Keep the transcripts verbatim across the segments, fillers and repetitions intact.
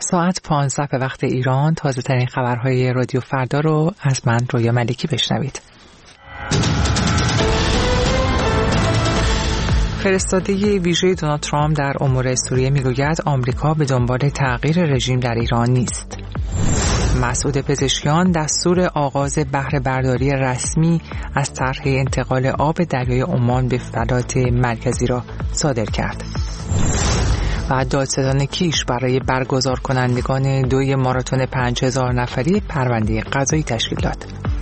ساعت پانزده به وقت ایران تازه ترین خبرهای رادیو فردا رو از من رویا ملکی بشنوید. فرستاده ویژه دونالد ترامپ در امور سوریه میگوید آمریکا به دنبال تغییر رژیم در ایران نیست. مسعود پزشکیان دستور آغاز بهره برداری رسمی از طرح انتقال آب دریای عمان به فلات مرکزی را صادر کرد. و دادستان کیش برای برگزار کنندگان دوی ماراتون پنج هزار نفری پرونده قضایی تشکیل داد.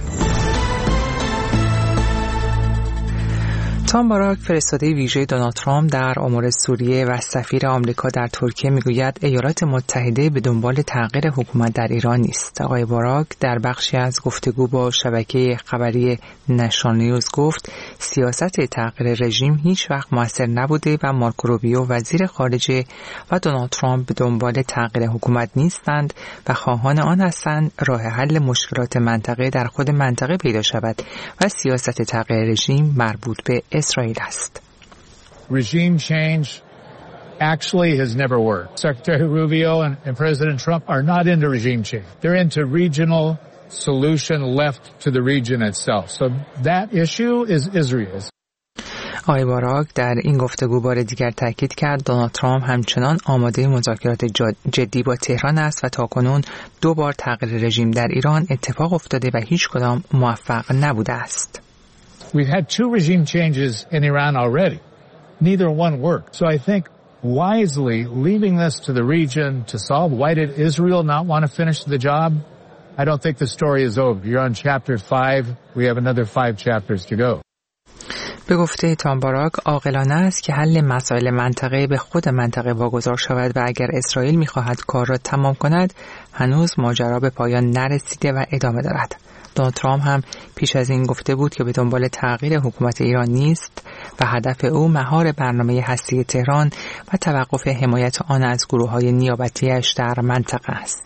تام باراک فرستاده ویژه دونالد ترامپ در امور سوریه و سفیر آمریکا در ترکیه میگوید ایالات متحده به دنبال تغییر حکومت در ایران نیست. آقای باراک در بخشی از گفتگو با شبکه خبری نشنال نیوز گفت سیاست تغییر رژیم هیچ وقت موثر نبوده و مارکو روبیو وزیر خارجه و دونالد ترامپ به دنبال تغییر حکومت نیستند و خواهان آن هستند راه حل مشکلات منطقه در خود منطقه پیدا شود و سیاست تغییر رژیم مربوط به اسرائیل است. Regime change actually has never worked. Secretary Rubio and, and President Trump are not into regime change. They're into regional solution left to the region itself. So that issue is Israel's. آقای باراک در این گفتگو بار دیگر تاکید کرد دونالد ترامپ همچنان آماده مذاکرات جدی با تهران است و تاکنون دو بار تغییر رژیم در ایران اتفاق افتاده و هیچ کدام موفق نبوده است. We've had two regime changes in Iran already. Neither one worked. So I think wisely leaving this to the region to solve. Why did Israel not want to finish the job? I don't think the story is over. You're on chapter five. We have another five chapters to go. به گفته تام باراک عاقلانه است که حل مسائل منطقه به خود منطقه واگذار شود و اگر اسرائیل می‌خواهد کار را تمام کند هنوز ماجرا به پایان نرسیده و ادامه دارد. دونالد ترامپ هم پیش از این گفته بود که به دنبال تغییر حکومت ایران نیست و هدف او مهار برنامه هسته تهران و توقف حمایت آن از گروه‌های نیابتی‌اش در منطقه است.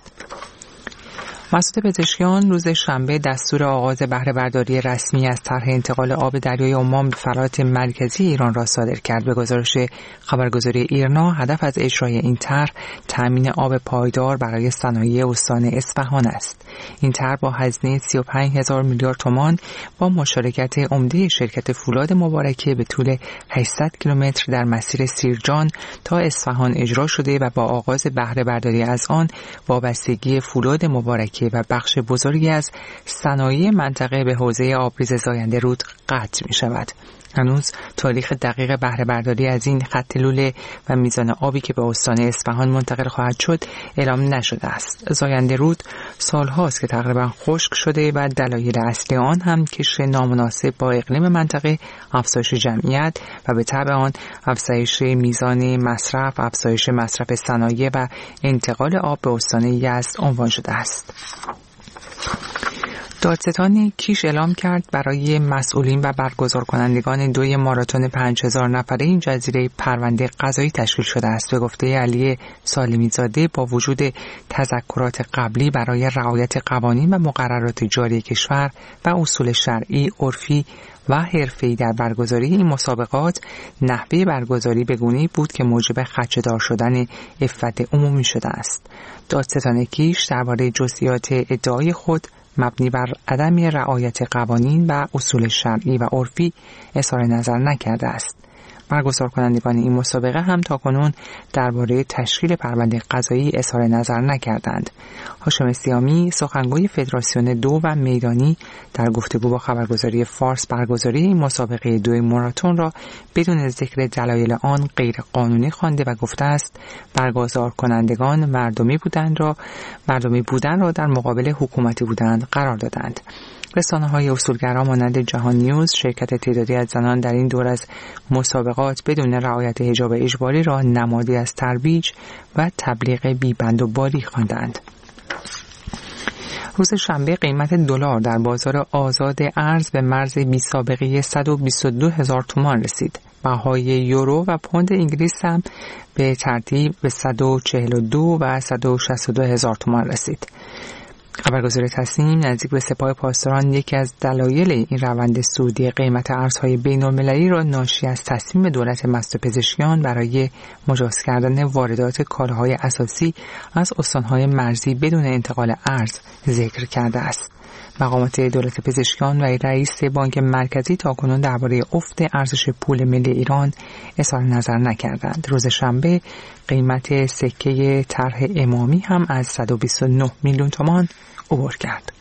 مسعود پزشکیان روز شنبه دستور آغاز بهره برداری رسمی از طرح انتقال آب دریای عمان به فلات مرکزی ایران را صادر کرد. به گزارش خبرگزاری ایرنا هدف از اجرای این طرح تامین آب پایدار برای صنایع استان اصفهان است. این طرح با هزینه سی و پنج هزار میلیارد تومان با مشارکت عمده شرکت فولاد مبارکه به طول هشتصد کیلومتر در مسیر سیرجان تا اصفهان اجرا شده و با آغاز بهره برداری از آن وابستگی فولاد مبارکه و بخش بزرگی از صنایع منطقه به حوزه آبریز زاینده رود قطع می شود. هنوز تاریخ دقیق بهره برداری از این خط لوله و میزان آبی که به استان اصفهان منتقل خواهد شد اعلام نشده است. زاینده رود سالهاست که تقریبا خشک شده و دلایل اصلی آن هم کشت نامناسب با اقلیم منطقه، افزایش جمعیت و به تبع آن افزایش میزان مصرف، افزایش مصرف صنایع و انتقال آب به استان یزد عنوان شده است. دادستان کیش اعلام کرد برای مسئولین و برگزار کنندگان دوی ماراتون پنج هزار نفره این جزیره پرونده قضایی تشکیل شده است. به گفته علی سالمی زاده با وجود تذکرات قبلی برای رعایت قوانین و مقررات جاری کشور و اصول شرعی، عرفی و حرفه‌ای در برگزاری این مسابقات، نحوه برگزاری به گونه‌ای بود که موجب خدشه‌دار شدن عفت عمومی شده است. دادستان کیش درباره جزئیات ادعای خود مبنی بر عدم رعایت قوانین و اصول شرعی و عرفی اظهار نظر نکرده است. برگزار کنندگان این مسابقه هم تاکنون درباره تشکیل پرونده قضایی اظهار نظر نکردند. هاشم سیامی سخنگوی فدراسیون دو و میدانی در گفتگو با خبرگزاری فارس برگزاری این مسابقه دوی ماراتون را بدون ذکر دلایل آن غیر قانونی خوانده و گفته است برگزار کنندگان مردمی بودند را مردمی بودن را در مقابل حکومتی بودند قرار دادند. رسانه‌های اصولگرا مانند جهان نیوز شرکت تعدادی از زنان در این دور از مسابقات بدون رعایت حجاب اجباری را نمادی از ترویج و تبلیغ بی‌بند و باری خواندند. روز شنبه قیمت دلار در بازار آزاد ارز به مرز بی‌سابقه صد و بیست و دو هزار تومان رسید. بهای یورو و پوند انگلیس هم به ترتیب به صد و چهل و دو و صد و شصت و دو هزار تومان رسید. خبرگزاری تصنیم نزدیک به سپاه پاسداران یکی از دلایل این روند صعودی قیمت ارزهای بین‌المللی را ناشی از تصمیم دولت مست پزشکیان برای مجاز کردن واردات کالاهای اساسی از استانهای مرزی بدون انتقال ارز ذکر کرده است. مقامات دولت پزشکیان و رئیس بانک مرکزی تاکنون درباره افت ارزش پول ملی ایران اظهار نظر نکردند. روز شنبه قیمت سکه طرح امامی هم از صد و بیست و نه میلیون تومان عبور کرد.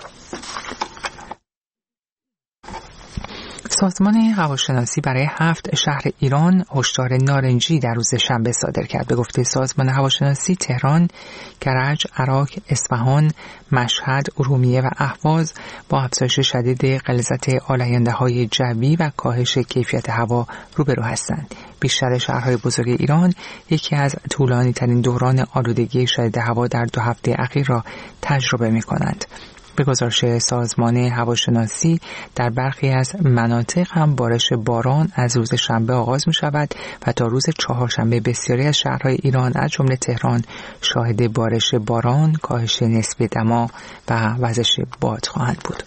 سازمان هواشناسی برای هفت شهر ایران هشدار نارنجی در روز شنبه صادر کرد. به گفته سازمان هواشناسی، تهران، کرج، عراق، اصفهان، مشهد، ارومیه و اهواز با افزایش شدید غلظت آلاینده‌های جوی و کاهش کیفیت هوا روبرو هستند. بیشتر شهرهای بزرگ ایران یکی از طولانی ترین دوران آلودگی شدید هوا در دو هفته اخیر را تجربه می‌کنند. به گزارش سازمان هواشناسی در برخی از مناطق هم بارش باران از روز شنبه آغاز می شود و تا روز چهارشنبه بسیاری از شهرهای ایران از جمله تهران شاهد بارش باران، کاهش نسبی دما و وزش باد خواهند بود.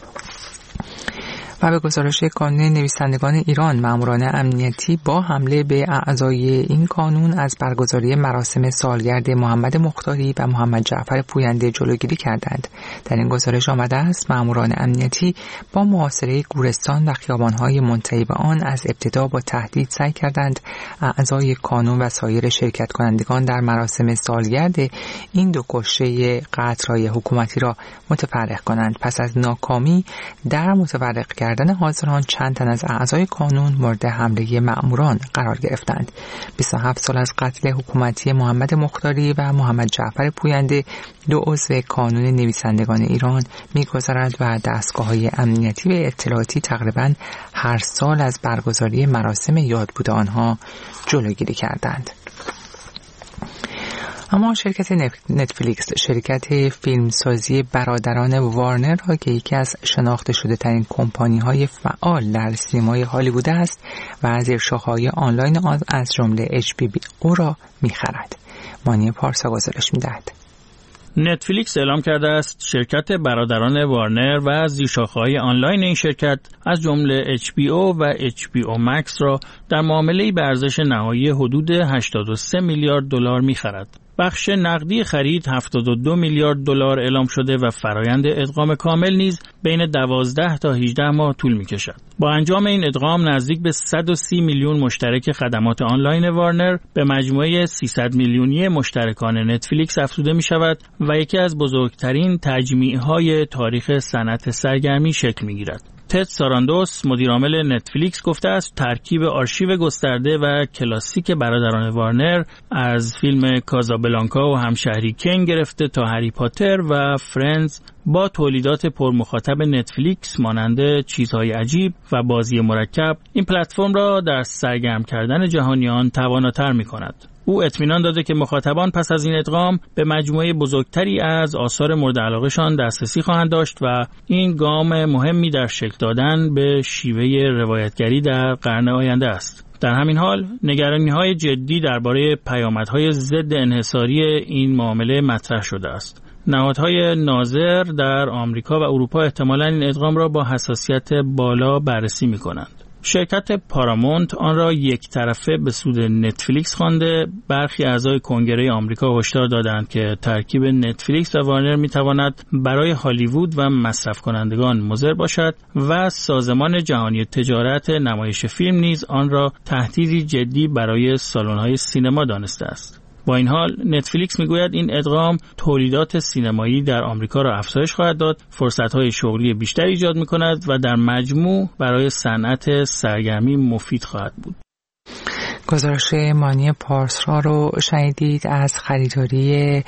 و به گزارش کانون نویسندگان ایران، ماموران امنیتی با حمله به اعضای این کانون از برگزاری مراسم سالگرد محمد مختاری و محمد جعفر پوینده جلوگیری کردند. در این گزارش آمده است ماموران امنیتی با محاصره گورستان و خیابان‌های منتهی به آن از ابتدا با تهدید سعی کردند اعضای کانون و سایر شرکت کنندگان در مراسم سالگرد این دو کشته قطرهای حکومتی را متفرق کنند. پس از ناکامی در متفرق کردن حاضران، چند تن از اعضای کانون مورد حمله مأموران قرار گرفتند. بیست و هفت سال از قتل حکومتی محمد مختاری و محمد جعفر پوینده، دو عضو کانون نویسندگان ایران می‌گذرد و دستگاه‌های امنیتی و اطلاعاتی تقریباً هر سال از برگزاری مراسم یاد بود آنها جلوگیری کردند. اما شرکت نتفلیکس، شرکت فیلمسازی برادران وارنر را که یکی از شناخته شده ترین کمپانی های فعال در سینمای هالیوود است و از زیرشاخه‌های آنلاین آن از جمله اچ بی او را می‌خرد. مانی پارسا گزارش می‌دهد. نتفلیکس اعلام کرده است شرکت برادران وارنر و زیرشاخه‌های آنلاین این شرکت از جمله اچ بی او و اچ بی او مکس را در معامله‌ای به ارزش نهایی حدود هشتاد و سه میلیارد دلار می‌خرد. بخش نقدی خرید هفتاد و دو میلیارد دلار اعلام شده و فرایند ادغام کامل نیز بین دوازده تا هجده ماه طول می‌کشد. با انجام این ادغام نزدیک به صد و سی میلیون مشترک خدمات آنلاین وارنر به مجموعه سیصد میلیونی مشترکان نتفلیکس افزوده می‌شود و یکی از بزرگترین تجمیع‌های تاریخ صنعت سرگرمی شکل می‌گیرد. تد ساراندوس مدیرعامل نتفلیکس گفته است ترکیب آرشیو گسترده و کلاسیک برادران وارنر از فیلم کازابلانکا و همشهری کین گرفته تا هری پاتر و فرندز با تولیدات پرمخاطب نتفلیکس مانند چیزهای عجیب و بازی مرکب این پلتفرم را در سرگرم کردن جهانیان تواناتر می‌کند. او اطمینان داده که مخاطبان پس از این ادغام به مجموعه بزرگتری از آثار مورد علاقه‌شان دسترسی خواهند داشت و این گام مهمی در شکل دادن به شیوه روایتگری در قرن آینده است. در همین حال نگرانی‌های جدی درباره پیامدهای ضد انحصاری این معامله مطرح شده است. نهادهای ناظر در آمریکا و اروپا احتمالاً این ادغام را با حساسیت بالا بررسی می‌کنند. شرکت پارامونت آن را یک طرفه به سود نتفلیکس خوانده. برخی اعضای کنگره آمریکا هشدار دادند که ترکیب نتفلیکس و وارنر میتواند برای هالیوود و مصرف کنندگان مضر باشد و سازمان جهانی تجارت نمایش فیلم نیز آن را تهدیدی جدی برای سالن‌های سینما دانسته است. با این حال نتفلیکس میگوید این ادغام تولیدات سینمایی در آمریکا را افزایش خواهد داد، فرصت‌های شغلی بیشتری ایجاد می‌کند و در مجموع برای صنعت سرگرمی مفید خواهد بود. گزارش مانی پارسا رو شنیدید از خریداری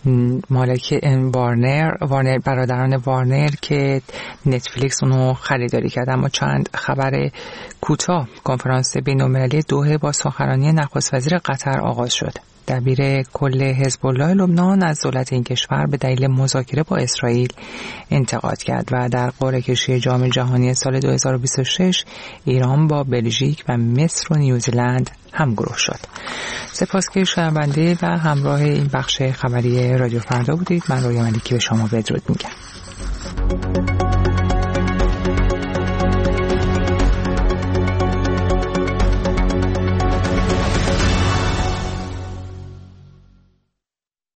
مالک وارنر وارنر برادران وارنر که نتفلیکس اونو خریداری کرد. اما چند خبر کوتاه. کنفرانس بین‌المللی دوحه با سخنرانی نخست وزیر قطر آغاز شد. دبیر کل حزب الله لبنان از دولت این کشور به دلیل مذاکره با اسرائیل انتقاد کرد و در قرعه کشی جام جهانی سال دو هزار و بیست و شش ایران با بلژیک و مصر و نیوزیلند همگروه شد. سپاس که شنونده و همراه این بخش خبری رادیو فردا بودید. من رویا ملیکی به شما بدرود میگم.